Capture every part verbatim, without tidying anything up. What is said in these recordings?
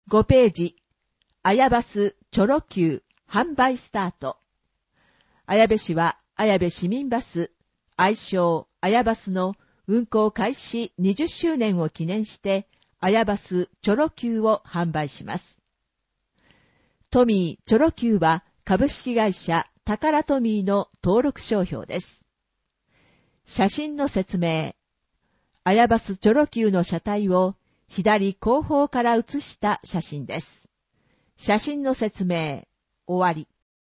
ごページ、綾バスチョロ級販売スタート。綾部市は綾部市民バス、愛称綾バスの運行開始にじゅっしゅうねんを記念して、綾バスチョロ級を販売します。トミーチョロ級は株式会社タカラトミーの登録商標です。写真の説明。綾バスチョロ級の車体を左後方から写した写真です。写真の説明、終わり。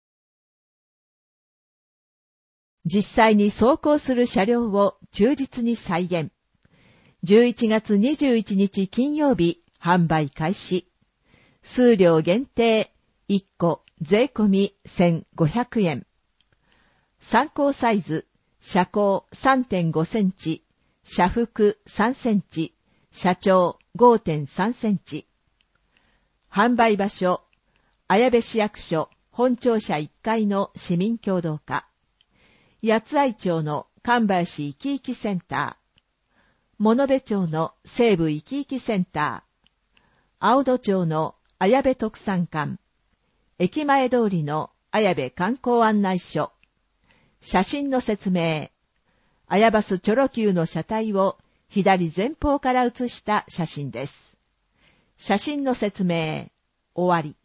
実際に走行する車両を忠実に再現。じゅういちがつにじゅういちにち金曜日、販売開始。数量限定、いっこ税込みせんごひゃくえん。参考サイズ、車高 さんてんごセンチ、車幅さんセンチ、車長 ごてんさんセンチ。販売場所、綾部市役所本庁舎いっかいの市民協働課。八愛町の神林いきいきセンター。物部町の西部いきいきセンター。青戸町の綾部特産館。駅前通りの綾部観光案内所。写真の説明。綾バスチョロ級の車体を左前方から写した写真です。写真の説明、終わり。